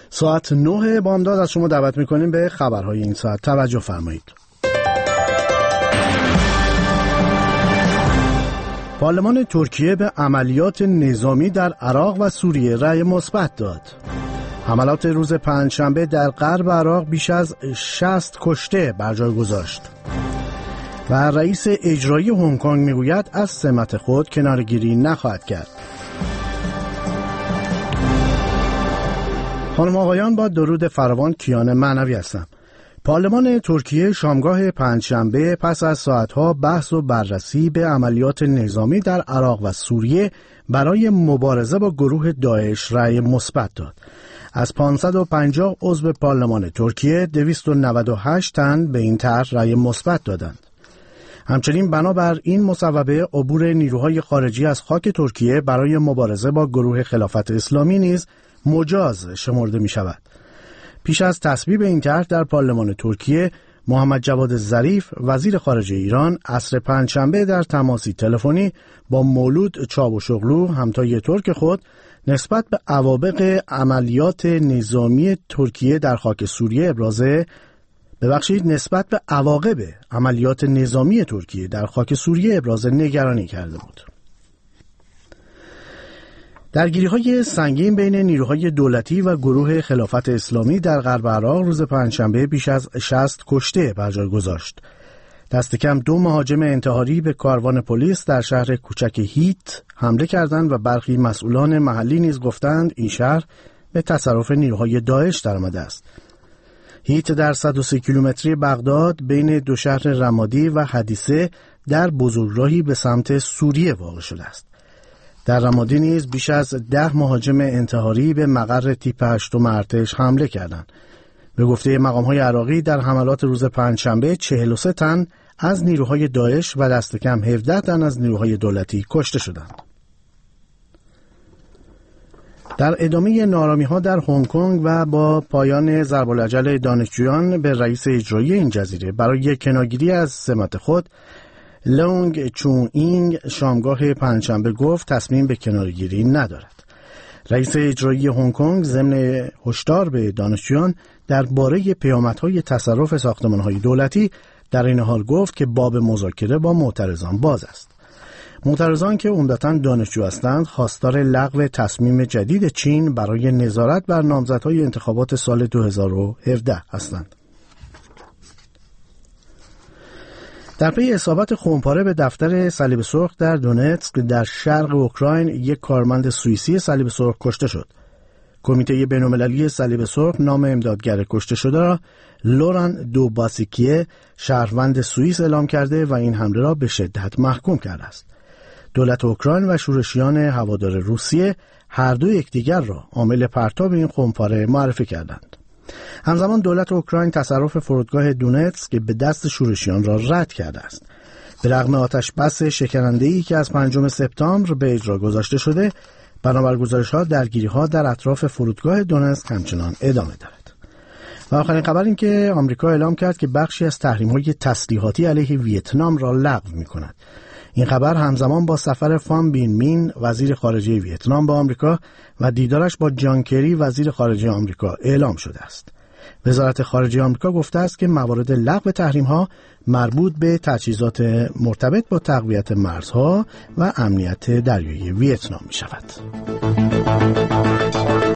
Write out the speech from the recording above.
ساعت 9 بامداد از شما دعوت میکنیم به خبرهای این ساعت. توجه فرمایید. پارلمان ترکیه به عملیات نظامی در عراق و سوریه رأی مثبت داد. حملات روز پنجشنبه در غرب عراق بیش از 60 کشته بر جای گذاشت. و رئیس اجرایی هنگ کنگ میگوید از سمت خود کناره‌گیری نخواهد کرد. خانم آقایان، با درود فراوان کیان معنوی هستم. پارلمان ترکیه شامگاه پنجشنبه پس از ساعتها بحث و بررسی به عملیات نظامی در عراق و سوریه برای مبارزه با گروه داعش رأی مثبت داد. از 550 عضو پارلمان ترکیه 298 تن به این طرح رأی مثبت دادند. همچنین بنابر این مصوبه عبور نیروهای خارجی از خاک ترکیه برای مبارزه با گروه خلافت اسلامی نیز مجاز شمرده می شود. پیش از تصویب این طرح در پارلمان ترکیه، محمد جواد ظریف وزیر خارجه ایران عصر پنجشنبه در تماسی تلفنی با مولود چاوشوغلو همتای ترک خود نسبت به عواقب عملیات نظامی ترکیه در خاک سوریه ابراز نگرانی کرده بود. درگیری‌های سنگین بین نیروهای دولتی و گروه خلافت اسلامی در غرب عراق روز پنجشنبه بیش از 60 کشته بر جای گذاشت. دست کم 2 مهاجم انتحاری به کاروان پلیس در شهر کوچک هیت حمله کردند و برخی مسئولان محلی نیز گفتند این شهر به تصرف نیروهای داعش درآمده است. هیت در 130 کیلومتری بغداد بین دو شهر رمادی و حدیثه در بزرگراهی به سمت سوریه واقع شده است. در رمادی نیز بیش از 10 مهاجم انتحاری به مقر تیپ 8 ارتش حمله کردند. به گفته مقام‌های عراقی در حملات روز پنجشنبه 43 تن از نیروهای داعش و دست کم 17 تن از نیروهای دولتی کشته شدند. در ادامه نارامی‌ها در هنگ کنگ و با پایان ضرب‌الاجل دانشجویان به رئیس اجرایی این جزیره برای کناره‌گیری از سمت خود، لونگ چون اینگ شامگاه پنجشنبه گفت تصمیم به کناره‌گیری ندارد. رئیس اجرایی هنگ کنگ ضمن هشدار به دانشجویان درباره پیامدهای تصرف ساختمان‌های دولتی در این حال گفت که باب مذاکره با معترضان باز است. معترضان که عمدتاً دانشجو هستند خواستار لغو تصمیم جدید چین برای نظارت بر نامزدهای انتخابات سال 2017 هستند. در پی اصابت خونپاره به دفتر صلیب سرخ در دونتسک در شرق اوکراین یک کارمند سوئیسی صلیب سرخ کشته شد. کمیته بین‌المللی صلیب سرخ نام امدادگر کشته شده را لوران دوباسیکیه شهروند سوئیس اعلام کرده و این حمله را به شدت محکوم کرده است. دولت اوکراین و شورشیان هوادار روسیه هر دو یکدیگر را عامل پرتاب این خونپاره معرفی کردند. همزمان دولت اوکراین تصرف فرودگاه دونتسک که به دست شورشیان را رد کرده است. به رغم آتش بس شکننده‌ای که از 5 سپتامبر به اجرا گذاشته شده، بنابر گزارش‌ها درگیری‌ها در اطراف فرودگاه دونتسک همچنان ادامه دارد. و آخرین خبر این که آمریکا اعلام کرد که بخشی از تحریم‌های تسلیحاتی علیه ویتنام را لغو می‌کند. این خبر همزمان با سفر فان بین مین وزیر خارجه ویتنام به آمریکا و دیدارش با جان کری وزیر خارجه آمریکا اعلام شده است. وزارت خارجه آمریکا گفته است که موارد لغو تحریم‌ها مربوط به تجهیزات مرتبط با تقویت مرزها و امنیت دریایی ویتنام می‌شود.